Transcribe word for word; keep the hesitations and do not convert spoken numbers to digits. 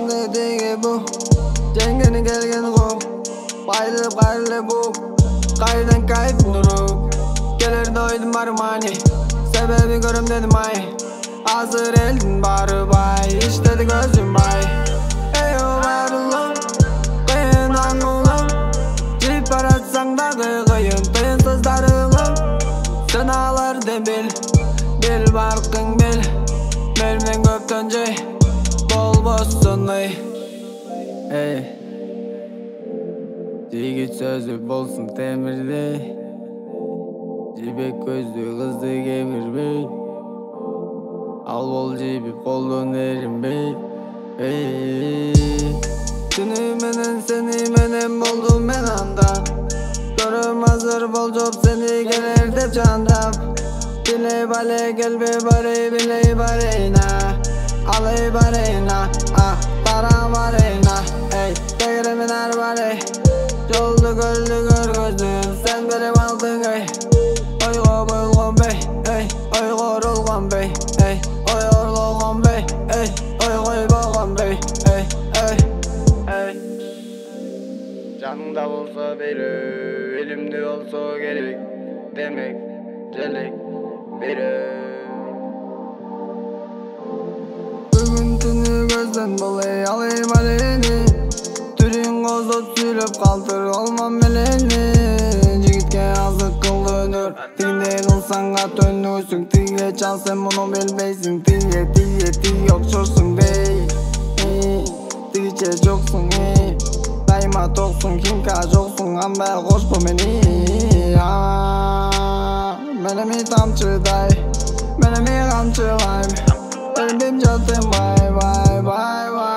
Аңды деге бұ Жеңгені келген ғоп Байлып қайлы бұп Қайдан кайф нұрып Келерді ойдым бармани Себебі көрім дедім ай Азыр елдің бары бай Іштеді көзім бай Эй о барылым Қиын аңылым Жип баратсаң дағы қиын Тыйынсыз дарылым Сыналарды біл Біл барқың біл Мермен көптен жей Бол босын ай Эй Жигит сөзі болсын темірдей Жибек көзді қызды кемірбей Ал бол жибіп қолдың ерінбей Түні менен сені менен болдым мен анда Көрім азыр бол жоп сені келер деп жандап Билей бале келбе барей билей барейна Алай барейна Бара барейна Тегіремен ар барей Жолды көлді көргөздің Сен беріп алдың ай Ойға болған бей Ойға орылған бей Ой орлаған бей Ой қой болған бей Жаныңда болса бері Елімде болса керек Демек желек бері Бүгін түні көзден болай алай балені Түрін қозып сүйліп қалтыр олман мелені Жігітке азық қылды өнір Тігінде қылсаң ат өнүсің Тіге чал сен мұны білбейсің Тіге тіге тіге оқшырсың бей Тігіче жоқсың Дайма тоқсың кимка жоқсың Амбай қошпы мені Меніме тамшыдай Меніме қамшылайм Өлбем жатым бай бай бай бай